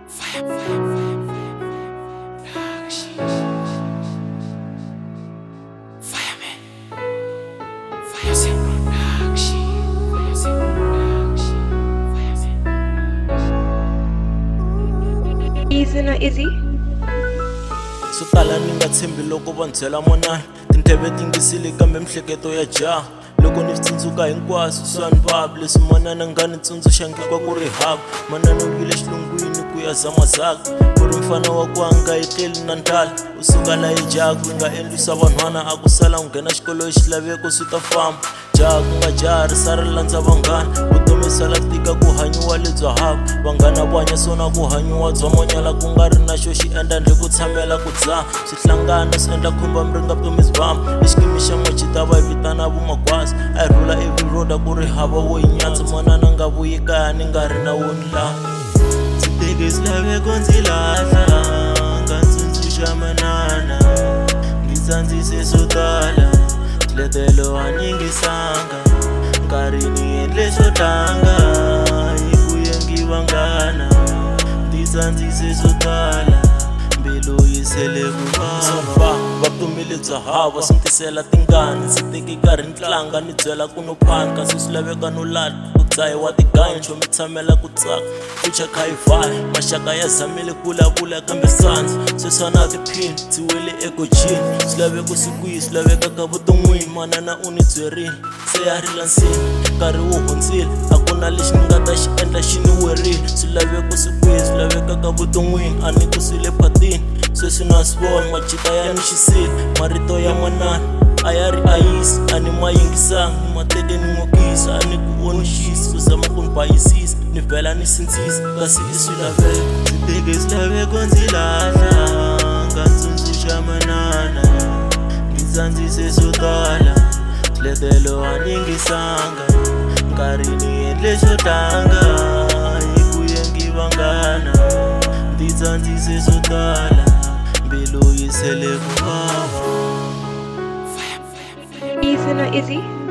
Easy na Izzy. So tala ni nga tshembi loko va ndzela monana tindleve tingisile kambe mihleketo ya jaha loko ni tsundzuka hinkwaswo swa ni vavi leswi manana nga ni tsundzuxangi ku ri hava manana u vile xilungwini ku ya zamazaka ku ri mfana wa ku a nga etleli na ndlala u suka la ejaha ku nga endlisa vanhwana a ku sala u nghena xikolo hi xilaveko swi ta famba jaha ku nga jaha ri sa ri landza vanghana vutomi sala tika ku hanyiwa lebya hava vanghana vo hanya swona ku hanyiwa bya monyala ku nga ri na xo xi endla ndle ku tshamela ku dzaha swi hlangana swi endla khumba miringa vutomi byi bamba exikimi xa mochita va hi vitana vumagwasi a hi rhula every road a ku ri hava wo hi nyatsa manana nga vuyi kaya ni nga ri na woni laha ndzi teke swilaveko ndzi lahla nga ntsundzuxa manana ndzi tsandzise swo tala swiletelo a ni yingisanga nkarhi ni endle swo tlanga hi ku yengi vanghana ndzi tsandzise swo tala mbilu yi sele ku vava vutomi lebya hava swi tisela tingana ndzi teke nkarhi ni tlanga ni byela ku no phana kasi swi laveka no lala ku dzahiwa tiganyo chomi tshamela ku tsaka fucha kha yi faya maxaka ya zamile ku vulavula kambe sandza sweswana tiphini ndzi wele egojini swi laveko swi kwihi swi laveka ka vuton'wini manana u ni byerile se ya rila nsini nkarhi wu hundzile a ku na lexi ni nga ta xi endla xi ni werile swi laveko swi kwihi swi laveka ka vuton'wini a ni ku swi le phatini sweswi na swi vona macita ya ni xisile marito ya manana a ya ri ayisi a ni ma yingisanga ni ma teke ni n'wokisa a ni ku onixisa ku zama ku ni bayisisa ni vhela ni sindzisa kasi i swilaveko ndzi teke swilaveko ndzi lahla nga ntsundzuxa manana ndzi tsandzise swo tala swiletelo a ni yingisanga nkarhi ni endle xo tlanga hi ku yengi vanghana ndzi tsandzise swo tala mbilu yi sele ku vava Easy na Izzy.